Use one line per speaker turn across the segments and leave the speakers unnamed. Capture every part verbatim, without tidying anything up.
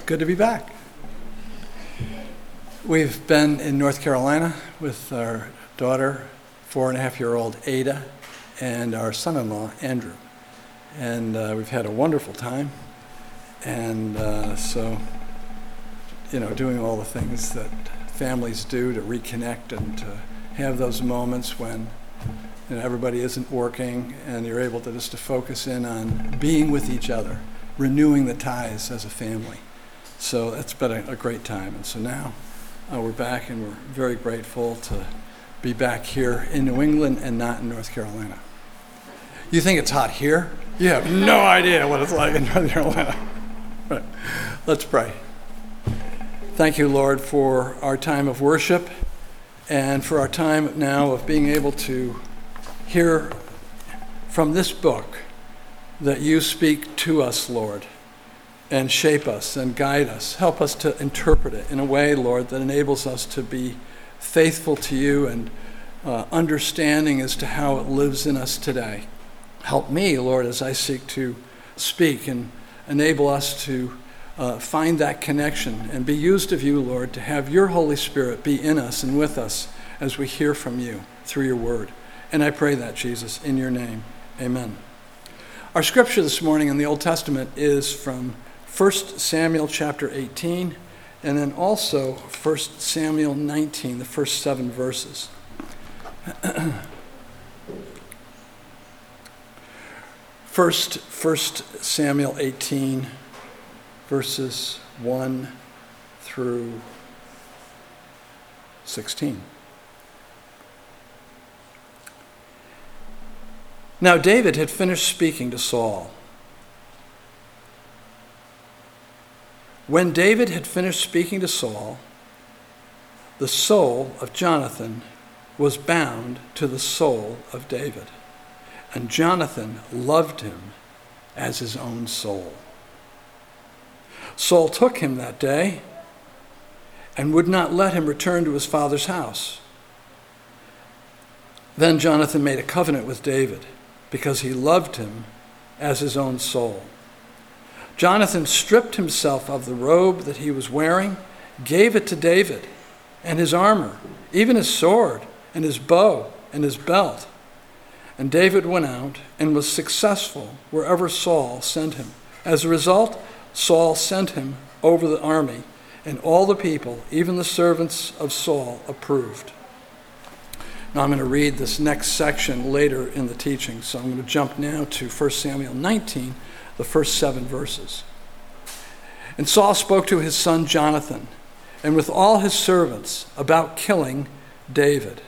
Good to be back. We've been in North Carolina with our daughter, four and a half year old Ada, and our son-in-law, Andrew. And uh, we've had a wonderful time. And uh, so, you know, doing all the things that families do to reconnect and to have those moments when, you know, everybody isn't working and you're able to just to focus in on being with each other, renewing the ties as a family. So it's been a, a great time. And so now uh, we're back, and we're very grateful to be back here in New England and not in North Carolina. You think it's hot here? You have no idea what it's like in North Carolina. Right. Let's pray. Thank you, Lord, for our time of worship and for our time now of being able to hear from this book that you speak to us, Lord, and shape us and guide us. Help us to interpret it in a way, Lord, that enables us to be faithful to you and uh, understanding as to how it lives in us today. Help me, Lord, as I seek to speak, and enable us to uh, find that connection and be used of you, Lord, to have your Holy Spirit be in us and with us as we hear from you through your word. And I pray that, Jesus, in your name. Amen. Our scripture this morning in the Old Testament is from First Samuel chapter eighteen, and then also First Samuel nineteen, the first seven verses. First, First Samuel eighteen, verses one through sixteen. Now David had finished speaking to Saul. When David had finished speaking to Saul, the soul of Jonathan was bound to the soul of David, and Jonathan loved him as his own soul. Saul took him that day and would not let him return to his father's house. Then Jonathan made a covenant with David because he loved him as his own soul. Jonathan stripped himself of the robe that he was wearing, gave it to David, and his armor, even his sword, and his bow, and his belt. And David went out and was successful wherever Saul sent him. As a result, Saul sent him over the army, and all the people, even the servants of Saul, approved. Now I'm going to read this next section later in the teaching, so I'm going to jump now to First Samuel nineteen, the first seven verses. And Saul spoke to his son Jonathan and with all his servants about killing David.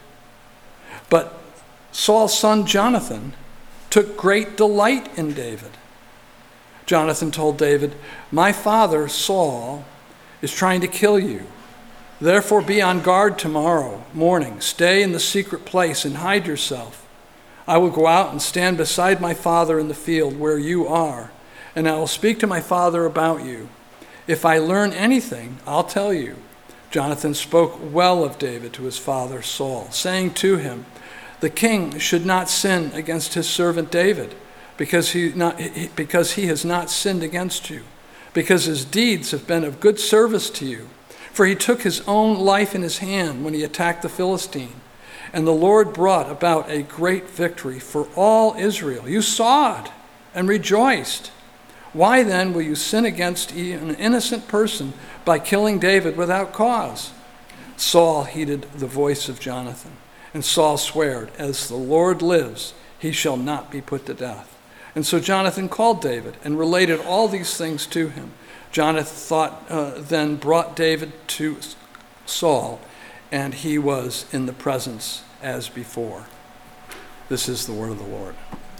But Saul's son Jonathan took great delight in David. Jonathan told David, "My father Saul is trying to kill you. Therefore be on guard tomorrow morning. Stay in the secret place and hide yourself. I will go out and stand beside my father in the field where you are, and I will speak to my father about you. If I learn anything, I'll tell you." Jonathan spoke well of David to his father Saul, saying to him, "The king should not sin against his servant David, because he, not, because he has not sinned against you, because his deeds have been of good service to you. For he took his own life in his hand when he attacked the Philistine, and the Lord brought about a great victory for all Israel. You saw it and rejoiced. Why then will you sin against an innocent person by killing David without cause?" Saul heeded the voice of Jonathan, and Saul swore, "As the Lord lives, he shall not be put to death." And so Jonathan called David and related all these things to him. Jonathan thought, uh, then brought David to Saul, and he was in the presence as before. This is the word of the Lord.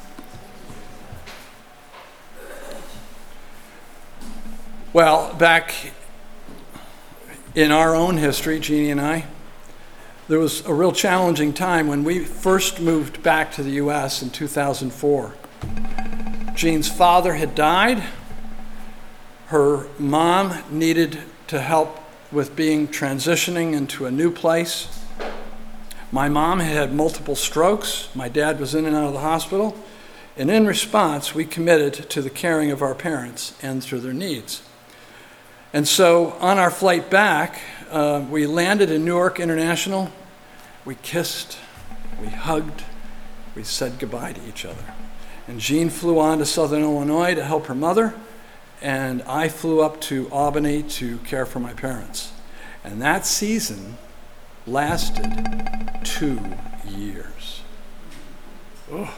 Well, back in our own history, Jeannie and I, there was a real challenging time when we first moved back to the U S in two thousand four. Jean's father had died. Her mom needed to help with being transitioning into a new place. My mom had had multiple strokes. My dad was in and out of the hospital. And in response, we committed to the caring of our parents and through their needs. And so on our flight back, uh, we landed in Newark International. We kissed, we hugged, we said goodbye to each other. And Jean flew on to Southern Illinois to help her mother, and I flew up to Albany to care for my parents. And that season lasted two years. Ugh.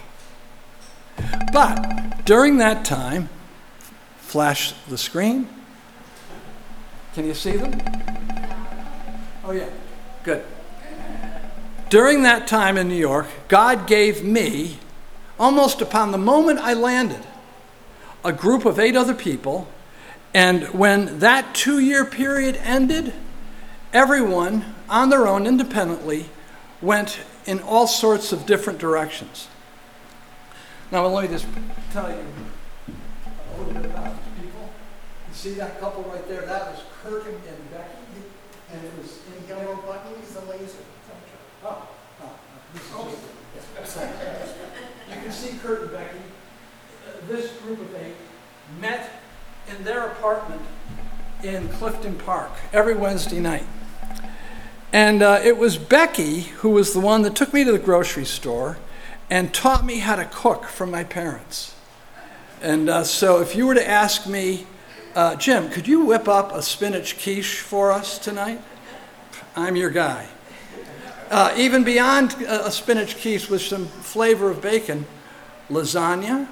But during that time, flash the screen. Can you see them? Oh, yeah. Good. During that time in New York, God gave me, almost upon the moment I landed, a group of eight other people. And when that two-year period ended, everyone, on their own, independently, went in all sorts of different directions. Now, let me just tell you a little bit about these people. You see that couple right there? That was Kurt and Becky. And it was in
The yellow button is the laser.
Oh, oh, this is just, you can see Kurt and Becky. Uh, this group of eight met in their apartment in Clifton Park every Wednesday night. And uh, it was Becky who was the one that took me to the grocery store and taught me how to cook from my parents. And uh, so if you were to ask me, uh, Jim, could you whip up a spinach quiche for us tonight? I'm your guy. Uh, even beyond a, a spinach quiche with some flavor of bacon, lasagna,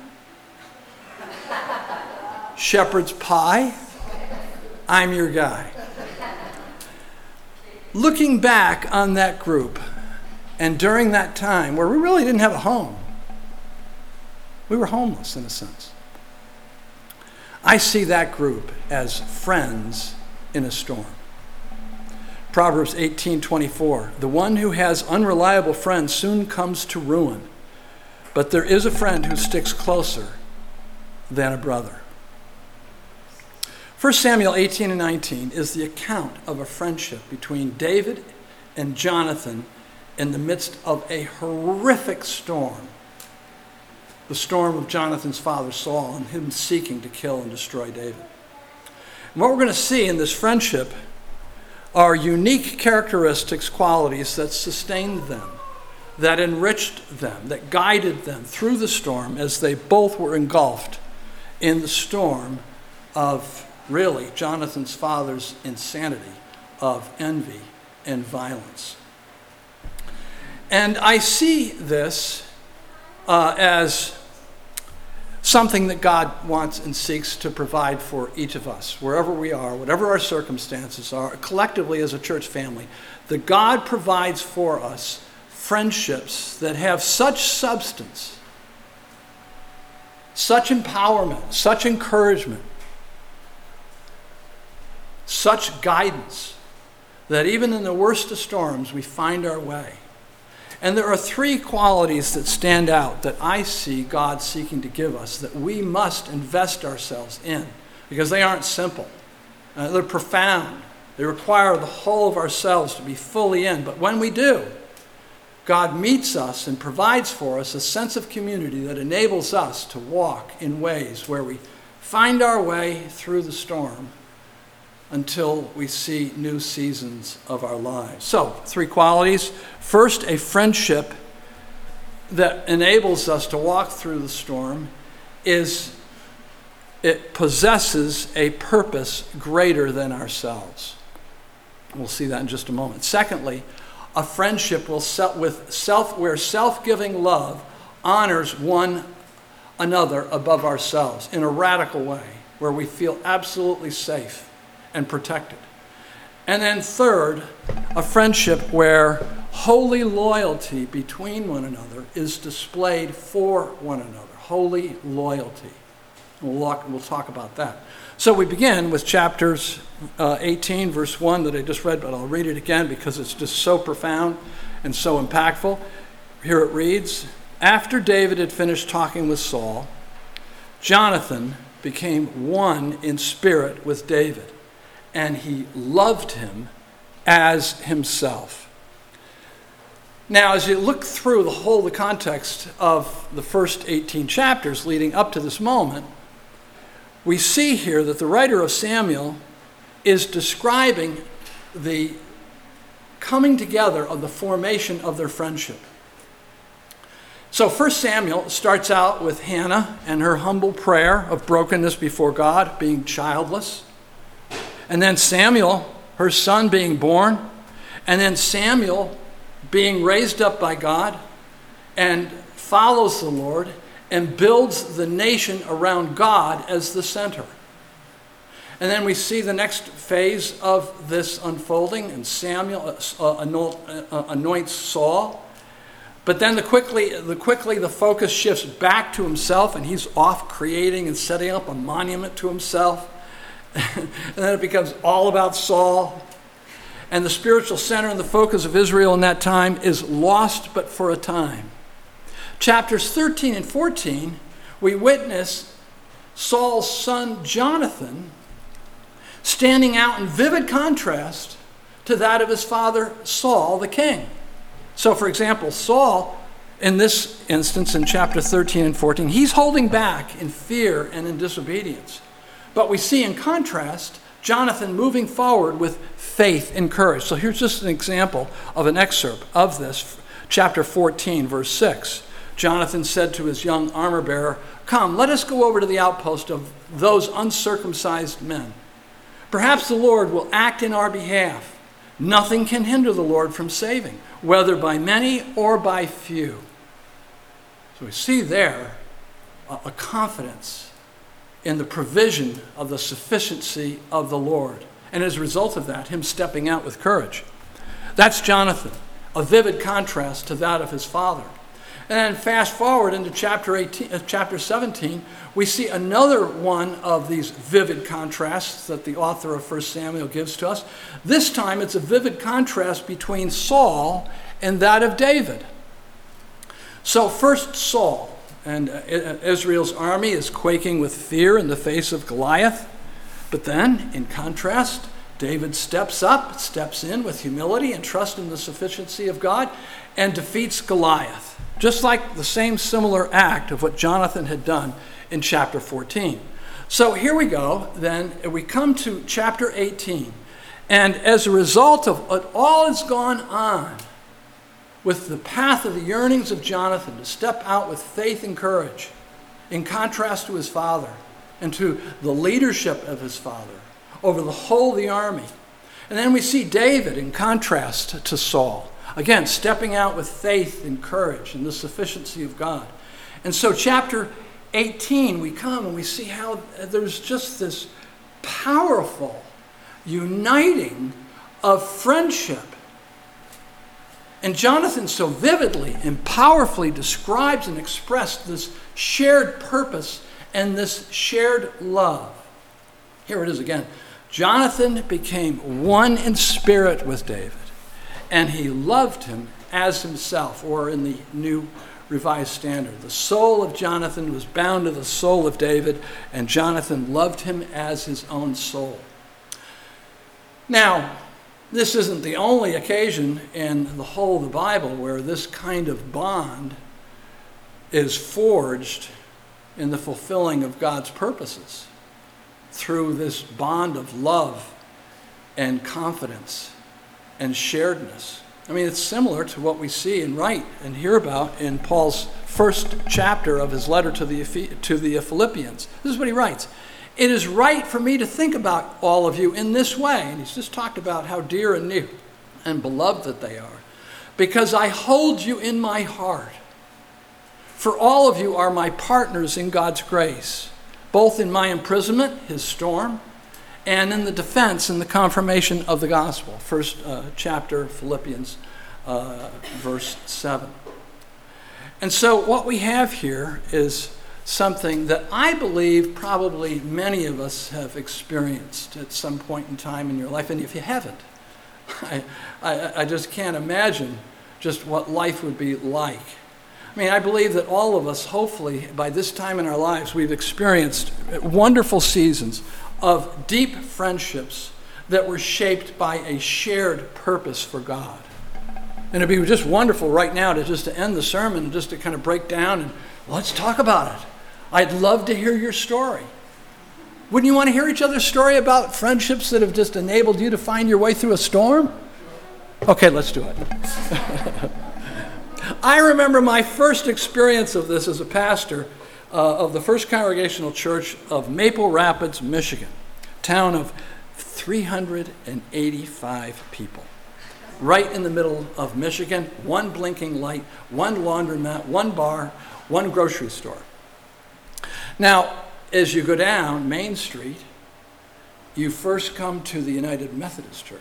shepherd's pie, I'm your guy. Looking back on that group, and during that time where we really didn't have a home, we were homeless in a sense, I see that group as friends in a storm. Proverbs eighteen twenty-four, the one who has unreliable friends soon comes to ruin, but there is a friend who sticks closer than a brother. First Samuel eighteen and nineteen is the account of a friendship between David and Jonathan in the midst of a horrific storm. The storm of Jonathan's father Saul and him seeking to kill and destroy David. And what we're going to see in this friendship are unique characteristics, qualities that sustained them, that enriched them, that guided them through the storm as they both were engulfed in the storm of really Jonathan's father's insanity of envy and violence. And I see this uh, as something that God wants and seeks to provide for each of us, wherever we are, whatever our circumstances are, collectively as a church family, that God provides for us friendships that have such substance, such empowerment, such encouragement, such guidance, that even in the worst of storms, we find our way. And there are three qualities that stand out that I see God seeking to give us that we must invest ourselves in, because they aren't simple. Uh, they're profound. They require the whole of ourselves to be fully in. But when we do, God meets us and provides for us a sense of community that enables us to walk in ways where we find our way through the storm until we see new seasons of our lives. So, three qualities. First, a friendship that enables us to walk through the storm is it possesses a purpose greater than ourselves. We'll see that in just a moment. Secondly, a friendship will set with self, where self-giving love honors one another above ourselves in a radical way, where we feel absolutely safe and protected. And then third, a friendship where holy loyalty between one another is displayed for one another. Holy loyalty. We'll talk, we'll talk about that. So we begin with chapters uh, eighteen, verse one that I just read, but I'll read it again because it's just so profound and so impactful. Here it reads, after David had finished talking with Saul, Jonathan became one in spirit with David, and he loved him as himself. Now, as you look through the whole the context of the first eighteen chapters leading up to this moment, we see here that the writer of Samuel is describing the coming together of the formation of their friendship. So First Samuel starts out with Hannah and her humble prayer of brokenness before God, being childless. And then Samuel, her son, being born. And then Samuel being raised up by God and follows the Lord and builds the nation around God as the center. And then we see the next phase of this unfolding, and Samuel uh, anoints Saul. But then the quickly, the quickly the focus shifts back to himself, and he's off creating and setting up a monument to himself. And then it becomes all about Saul. And the spiritual center and the focus of Israel in that time is lost, but for a time. Chapters thirteen and fourteen, we witness Saul's son Jonathan standing out in vivid contrast to that of his father Saul, the king. So, for example, Saul, in this instance, in chapter thirteen and fourteen, he's holding back in fear and in disobedience. But we see in contrast Jonathan moving forward with faith and courage. So here's just an example of an excerpt of this, chapter fourteen, verse six. Jonathan said to his young armor bearer, "Come, let us go over to the outpost of those uncircumcised men. Perhaps the Lord will act in our behalf. Nothing can hinder the Lord from saving, whether by many or by few." So we see there a, a confidence in the provision of the sufficiency of the Lord. And as a result of that, him stepping out with courage. That's Jonathan, a vivid contrast to that of his father. And then fast forward into chapter eighteen, uh, chapter seventeen, we see another one of these vivid contrasts that the author of First Samuel gives to us. This time it's a vivid contrast between Saul and that of David. So first Saul, and Israel's army is quaking with fear in the face of Goliath. But then, in contrast, David steps up, steps in with humility and trust in the sufficiency of God, and defeats Goliath. Just like the same similar act of what Jonathan had done in chapter fourteen. So here we go, then, we come to chapter eighteen. And as a result of what all has gone on with the path of the yearnings of Jonathan to step out with faith and courage, in contrast to his father and to the leadership of his father over the whole of the army. And then we see David in contrast to Saul. Again, stepping out with faith and courage and the sufficiency of God. And so chapter eighteen, we come and we see how there's just this powerful uniting of friendship. And Jonathan so vividly and powerfully describes and expressed this shared purpose and this shared love. Here it is again. Jonathan became one in spirit with David, and he loved him as himself, or in the New Revised Standard. The soul of Jonathan was bound to the soul of David, and Jonathan loved him as his own soul. Now, this isn't the only occasion in the whole of the Bible where this kind of bond is forged in the fulfilling of God's purposes through this bond of love and confidence and sharedness. I mean, it's similar to what we see and write and hear about in Paul's first chapter of his letter to the to the Philippians. This is what he writes. "It is right for me to think about all of you in this way." And he's just talked about how dear and near and beloved that they are. "Because I hold you in my heart. For all of you are my partners in God's grace, both in my imprisonment, his storm, and in the defense and the confirmation of the gospel." First uh, chapter, Philippians, uh, verse seven. And so what we have here is something that I believe probably many of us have experienced at some point in time in your life. And if you haven't, I, I, I just can't imagine just what life would be like. I mean, I believe that all of us, hopefully, by this time in our lives, we've experienced wonderful seasons of deep friendships that were shaped by a shared purpose for God. And it'd be just wonderful right now to just to end the sermon and just to kind of break down and let's talk about it. I'd love to hear your story. Wouldn't you want to hear each other's story about friendships that have just enabled you to find your way through a storm? Okay, let's do it. I remember my first experience of this as a pastor uh, of the First Congregational Church of Maple Rapids, Michigan, town of three hundred eighty-five people. Right in the middle of Michigan, one blinking light, one laundromat, one bar, one grocery store. Now, as you go down Main Street, you first come to the United Methodist Church.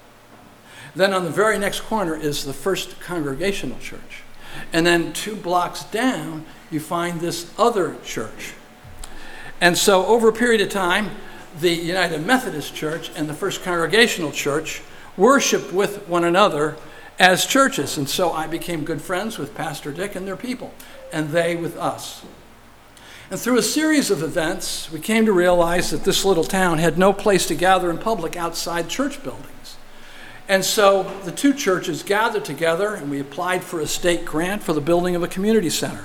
Then on the very next corner is the First Congregational Church. And then two blocks down, you find this other church. And so over a period of time, the United Methodist Church and the First Congregational Church worshiped with one another as churches. And so I became good friends with Pastor Dick and their people, and they with us. And through a series of events, we came to realize that this little town had no place to gather in public outside church buildings. And so the two churches gathered together, and we applied for a state grant for the building of a community center.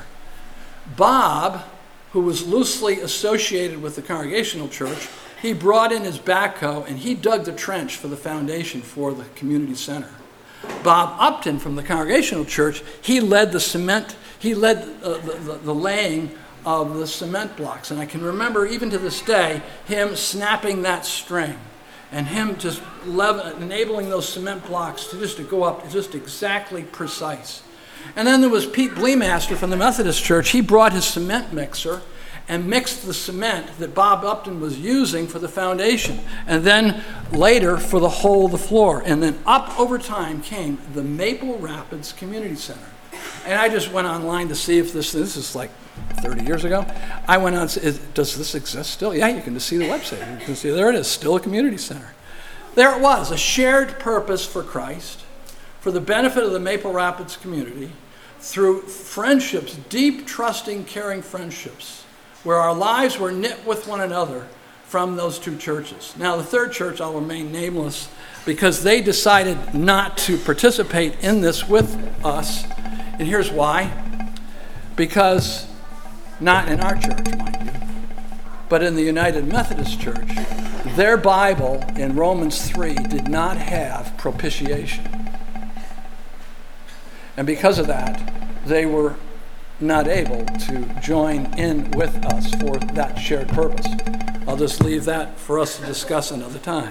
Bob, who was loosely associated with the Congregational Church, he brought in his backhoe and he dug the trench for the foundation for the community center. Bob Upton from the Congregational Church, he led the cement, he led uh, the, the, the laying of the cement blocks. And I can remember even to this day him snapping that string and him just level, enabling those cement blocks to just to go up just exactly precise. And then there was Pete Bleemaster from the Methodist Church. He brought his cement mixer and mixed the cement that Bob Upton was using for the foundation. And then later for the whole of the floor. And then up over time came the Maple Rapids Community Center. And I just went online to see if this, this is like thirty years ago. I went on, is, does this exist still? Yeah, you can just see the website. You can see there it is, still a community center. There it was, a shared purpose for Christ, for the benefit of the Maple Rapids community, through friendships, deep, trusting, caring friendships, where our lives were knit with one another from those two churches. Now, the third church, I'll remain nameless, because they decided not to participate in this with us. And here's why. Because, not in our church, mind you, but in the United Methodist Church, their Bible in Romans three did not have propitiation. And because of that, they were not able to join in with us for that shared purpose. I'll just leave that for us to discuss another time.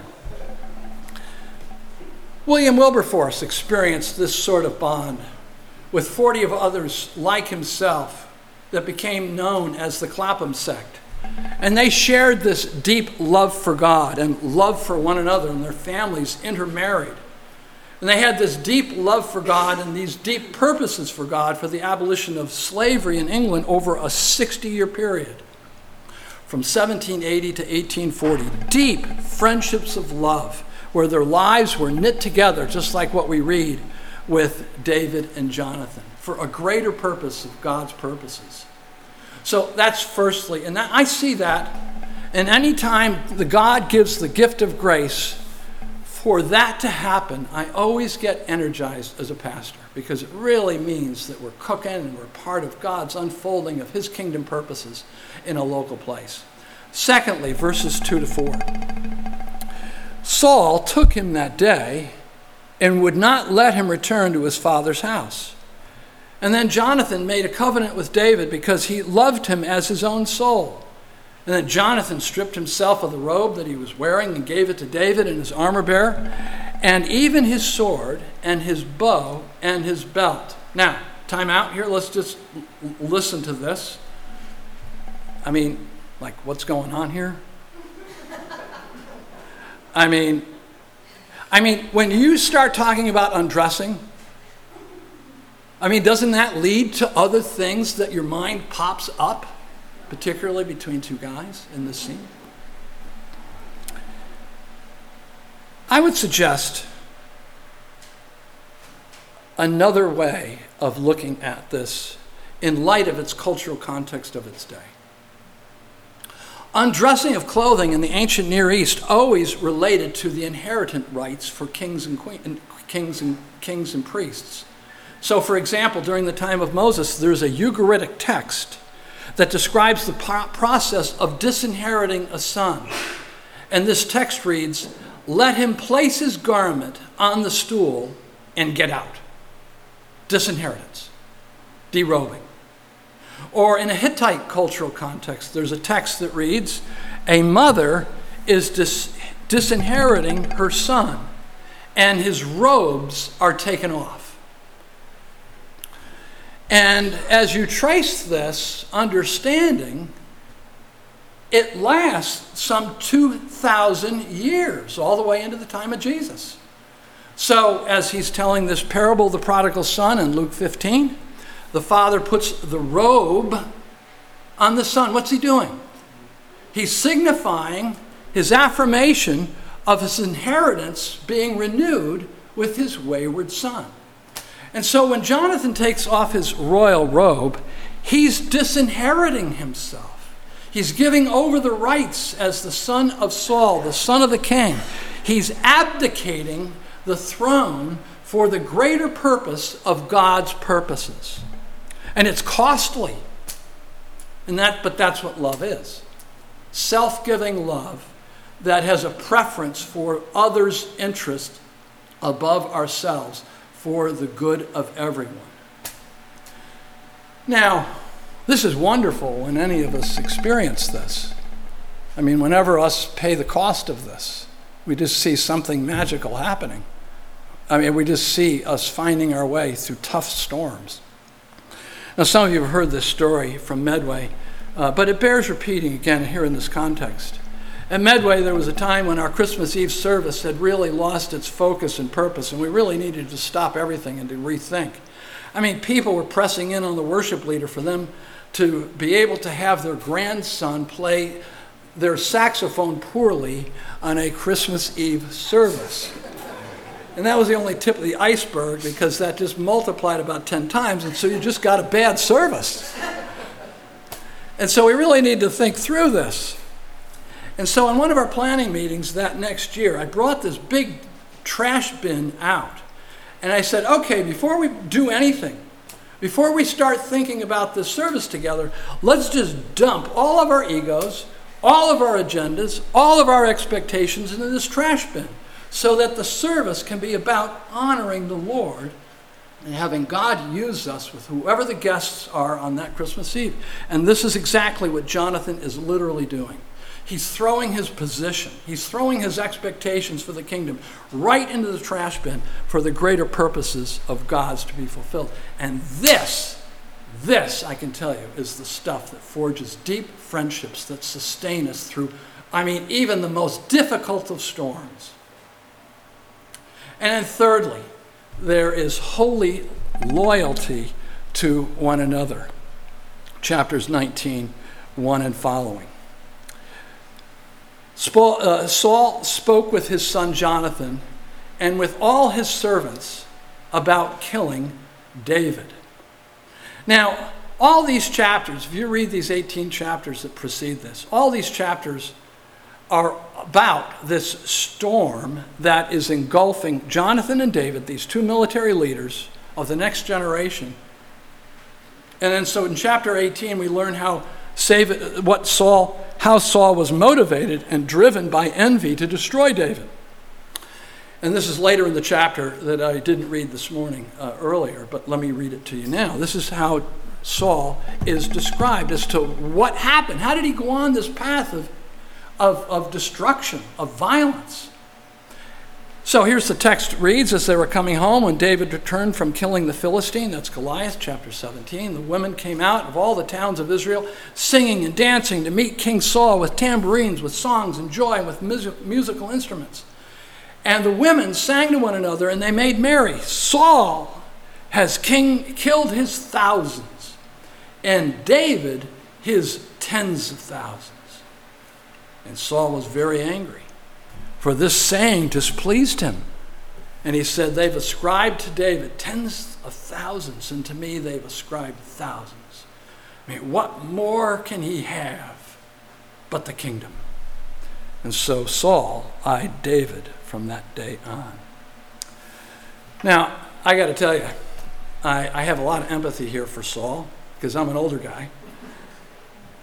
William Wilberforce experienced this sort of bond with forty of others like himself that became known as the Clapham sect. And they shared this deep love for God and love for one another, and their families intermarried. And they had this deep love for God and these deep purposes for God for the abolition of slavery in England over a sixty-year period, from seventeen eighty to eighteen forty. Deep friendships of love, where their lives were knit together, just like what we read with David and Jonathan, for a greater purpose of God's purposes. So that's firstly, and that, I see that, and any time the God gives the gift of grace, for that to happen, I always get energized as a pastor, because it really means that we're cooking and we're part of God's unfolding of his kingdom purposes in a local place. Secondly, verses two to four. Saul took him that day and would not let him return to his father's house. And then Jonathan made a covenant with David because he loved him as his own soul. And then Jonathan stripped himself of the robe that he was wearing and gave it to David and his armor bearer, and even his sword and his bow and his belt. Now, time out here. Let's just l- listen to this. I mean, like, what's going on here? I mean, I mean, when you start talking about undressing, I mean, doesn't that lead to other things that your mind pops up, particularly between two guys in this scene? I would suggest another way of looking at this in light of its cultural context of its day. Undressing of clothing in the ancient Near East always related to the inheritance rights for kings and queen, kings and kings and priests. So, for example, during the time of Moses, there's a Ugaritic text that describes the process of disinheriting a son. And this text reads, "Let him place his garment on the stool and get out." Disinheritance, derobing. Or in a Hittite cultural context, there's a text that reads, "A mother is dis- disinheriting her son, and his robes are taken off." And as you trace this understanding, it lasts some two thousand years, all the way into the time of Jesus. So as he's telling this parable of the prodigal son in Luke fifteen, the father puts the robe on the son. What's he doing? He's signifying his affirmation of his inheritance being renewed with his wayward son. And so when Jonathan takes off his royal robe, he's disinheriting himself. He's giving over the rights as the son of Saul, the son of the king. He's abdicating the throne for the greater purpose of God's purposes. And it's costly. And that, but that's what love is. Self-giving love that has a preference for others' interest above ourselves for the good of everyone. Now, this is wonderful when any of us experience this. I mean, whenever us pay the cost of this, we just see something magical happening. I mean, we just see us finding our way through tough storms. Now, some of you have heard this story from Medway, uh, but it bears repeating again here in this context. At Medway, there was a time when our Christmas Eve service had really lost its focus and purpose, and we really needed to stop everything and to rethink. I mean, people were pressing in on the worship leader for them to be able to have their grandson play their saxophone poorly on a Christmas Eve service. And that was the only tip of the iceberg, because that just multiplied about ten times, and so you just got a bad service. And so we really need to think through this. And so in one of our planning meetings that next year, I brought this big trash bin out. And I said, okay, before we do anything, before we start thinking about this service together, let's just dump all of our egos, all of our agendas, all of our expectations into this trash bin, so that the service can be about honoring the Lord and having God use us with whoever the guests are on that Christmas Eve. And this is exactly what Jonathan is literally doing. He's throwing his position, he's throwing his expectations for the kingdom right into the trash bin for the greater purposes of God's to be fulfilled. And this, this, I can tell you, is the stuff that forges deep friendships that sustain us through, I mean, even the most difficult of storms. And then thirdly, there is holy loyalty to one another. Chapters nineteen, one and following. Saul spoke with his son Jonathan and with all his servants about killing David. Now, all these chapters, if you read these eighteen chapters that precede this, all these chapters are about this storm that is engulfing Jonathan and David, these two military leaders of the next generation. And then so in chapter eighteen, we learn how Save what Saul, how Saul was motivated and driven by envy to destroy David. And this is later in the chapter that I didn't read this morning uh, earlier, but let me read it to you now. This is how Saul is described as to what happened. How did he go on this path of, of, of destruction, of violence? So here's the text reads, as they were coming home, when David returned from killing the Philistine, that's Goliath, chapter seventeen, the women came out of all the towns of Israel, singing and dancing to meet King Saul with tambourines, with songs and joy, and with music, musical instruments. And the women sang to one another, and they made merry. Saul has king, killed his thousands, and David his tens of thousands. And Saul was very angry, for this saying displeased him. And he said, they've ascribed to David tens of thousands, and to me they've ascribed thousands. I mean, what more can he have but the kingdom? And so Saul eyed David from that day on. Now, I got to tell you, I, I have a lot of empathy here for Saul, because I'm an older guy.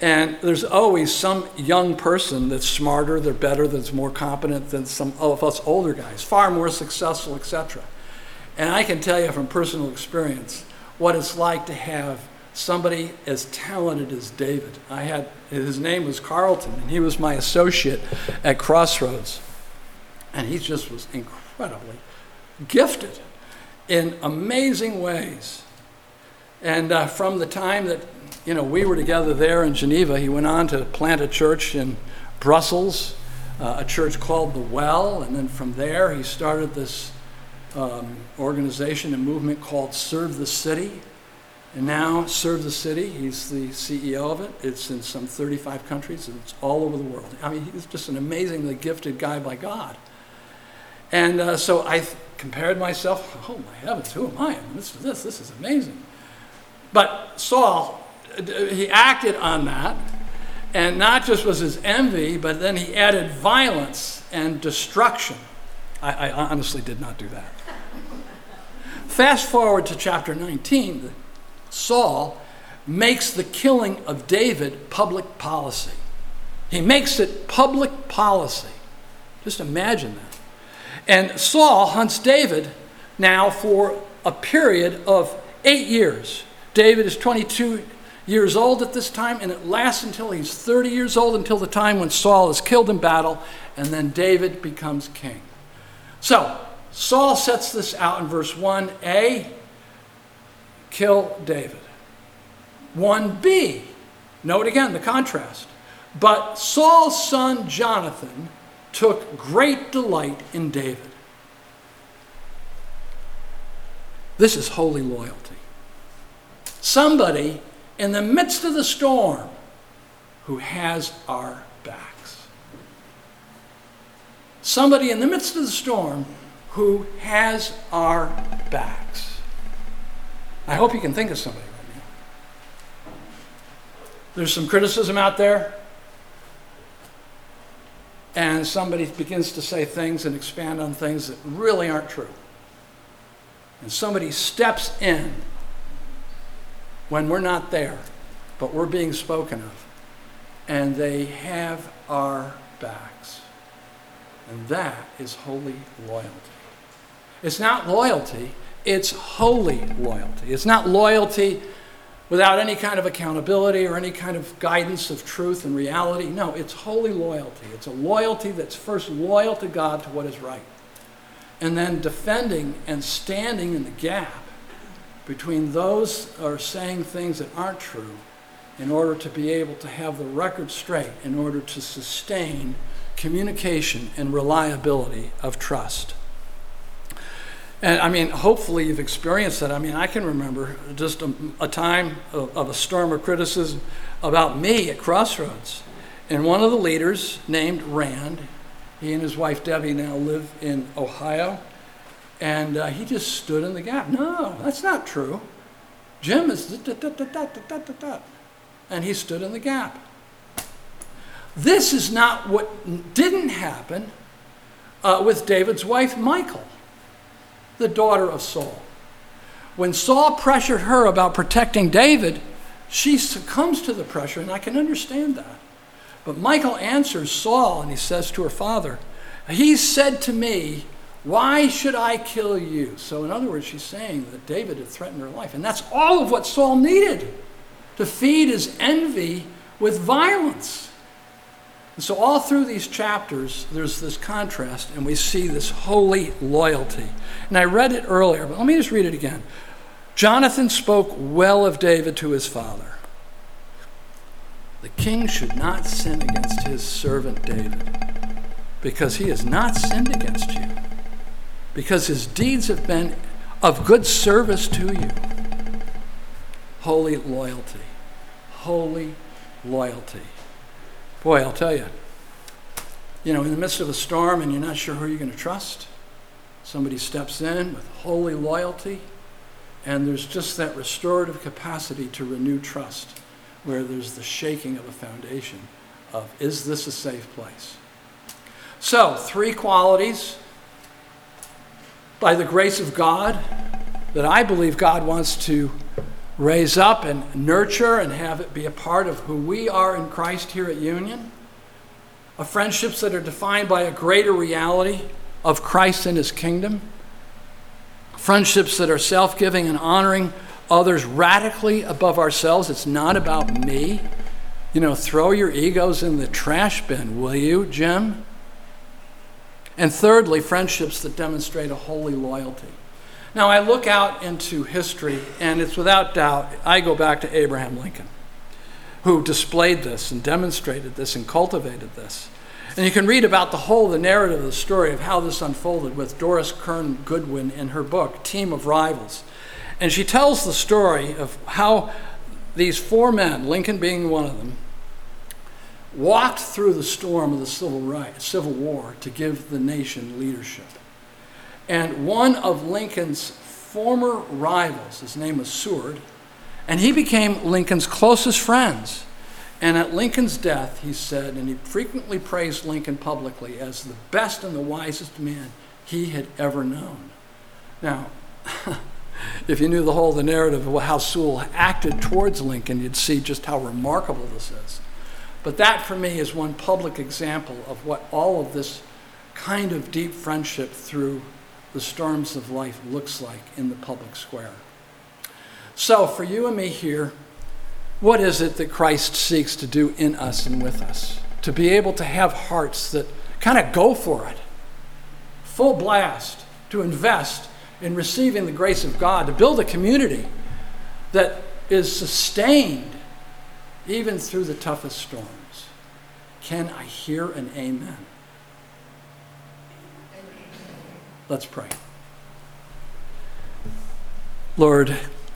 And there's always some young person that's smarter, they're better, that's more competent than some of us older guys, far more successful, et cetera. And I can tell you from personal experience what it's like to have somebody as talented as David. I had, his name was Carlton, and he was my associate at Crossroads. And he just was incredibly gifted in amazing ways. And uh, from the time that, you know, we were together there in Geneva, he went on to plant a church in Brussels, uh, a church called The Well. And then from there, he started this um, organization and movement called Serve the City. And now, Serve the City, he's the C E O of it. It's in some thirty-five countries, and it's all over the world. I mean, he's just an amazingly gifted guy by God. And uh, so I th- compared myself, oh my heavens, who am I? I mean, this, this, this is amazing. But Saul, he acted on that, and not just was his envy, but then he added violence and destruction. I, I honestly did not do that. Fast forward to chapter nineteen, Saul makes the killing of David public policy. He makes it public policy. Just imagine that. And Saul hunts David now for a period of eight years. David is twenty-two years old at this time, and it lasts until he's thirty years old, until the time when Saul is killed in battle, and then David becomes king. So, Saul sets this out in verse one a, kill David. one b, note again the contrast. But Saul's son Jonathan took great delight in David. This is holy loyalty. Somebody in the midst of the storm who has our backs. Somebody in the midst of the storm who has our backs. I hope you can think of somebody right now. There's some criticism out there, and somebody begins to say things and expand on things that really aren't true. And somebody steps in when we're not there, but we're being spoken of, and they have our backs. And that is holy loyalty. It's not loyalty, it's holy loyalty. It's not loyalty without any kind of accountability or any kind of guidance of truth and reality. No, it's holy loyalty. It's a loyalty that's first loyal to God, to what is right, and then defending and standing in the gap between those who are saying things that aren't true in order to be able to have the record straight, in order to sustain communication and reliability of trust. And I mean, hopefully you've experienced that. I mean, I can remember just a, a time of, of a storm of criticism about me at Crossroads. And one of the leaders, named Rand, he and his wife Debbie now live in Ohio, and uh, he just stood in the gap. No, that's not true. Jim is da, da, da, da, da, da, da, da. And he stood in the gap. This is not what didn't happen uh, with David's wife, Michal, the daughter of Saul. When Saul pressured her about protecting David, she succumbs to the pressure, and I can understand that. But Michal answers Saul, and he says to her father, he said to me, why should I kill you? So in other words, she's saying that David had threatened her life. And that's all of what Saul needed, to feed his envy with violence. And so all through these chapters, there's this contrast, and we see this holy loyalty. And I read it earlier, but let me just read it again. Jonathan spoke well of David to his father. The king should not sin against his servant David, because he has not sinned against you, because his deeds have been of good service to you. Holy loyalty. Holy loyalty. Boy, I'll tell you, you know, in the midst of a storm and you're not sure who you're going to trust, somebody steps in with holy loyalty, and there's just that restorative capacity to renew trust, where there's the shaking of a foundation of, is this a safe place? So, three qualities by the grace of God that I believe God wants to raise up and nurture and have it be a part of who we are in Christ here at Union. Of friendships that are defined by a greater reality of Christ and his kingdom. Friendships that are self-giving and honoring others radically above ourselves. It's not about me. You know, throw your egos in the trash bin, will you, Jim? And thirdly, friendships that demonstrate a holy loyalty. Now, I look out into history, and it's without doubt, I go back to Abraham Lincoln, who displayed this and demonstrated this and cultivated this. And you can read about the whole, the narrative of the story of how this unfolded with Doris Kearns Goodwin in her book, Team of Rivals. And she tells the story of how these four men, Lincoln being one of them, walked through the storm of the Civil Rights, Civil War to give the nation leadership. And one of Lincoln's former rivals, his name was Seward, and he became Lincoln's closest friends. And at Lincoln's death, he said, and he frequently praised Lincoln publicly as the best and the wisest man he had ever known. Now, if you knew the whole the narrative of how Seward acted towards Lincoln, you'd see just how remarkable this is. But that, for me, is one public example of what all of this kind of deep friendship through the storms of life looks like in the public square. So, for you and me here, what is it that Christ seeks to do in us and with us? To be able to have hearts that kind of go for it, full blast, to invest in receiving the grace of God, to build a community that is sustained even through the toughest storms. Can I hear an amen? Let's pray. Lord,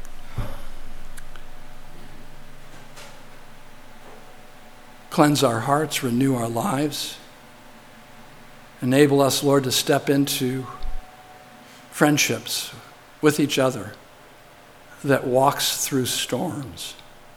cleanse our hearts, renew our lives. Enable us, Lord, to step into friendships with each other that walks through storms.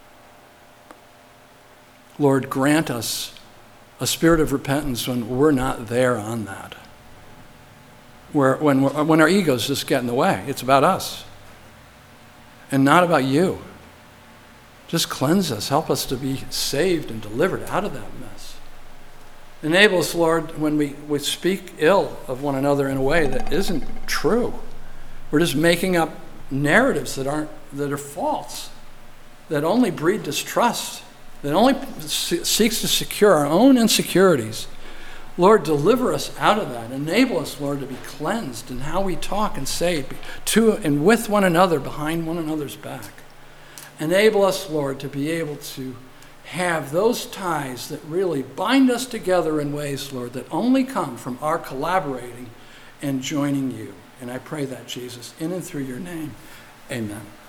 Lord, grant us a spirit of repentance when we're not there on that. Where, when, when our egos just get in the way. It's about us and not about you. Just cleanse us. Help us to be saved and delivered out of that mess. Enable us, Lord, when we, we speak ill of one another in a way that isn't true. We're just making up narratives that aren't that are false, that only breed distrust, that only seeks to secure our own insecurities. Lord, deliver us out of that. Enable us, Lord, to be cleansed in how we talk and say to and with one another, behind one another's back. Enable us, Lord, to be able to have those ties that really bind us together in ways, Lord, that only come from our collaborating and joining you. And I pray that, Jesus, in and through your name. Amen.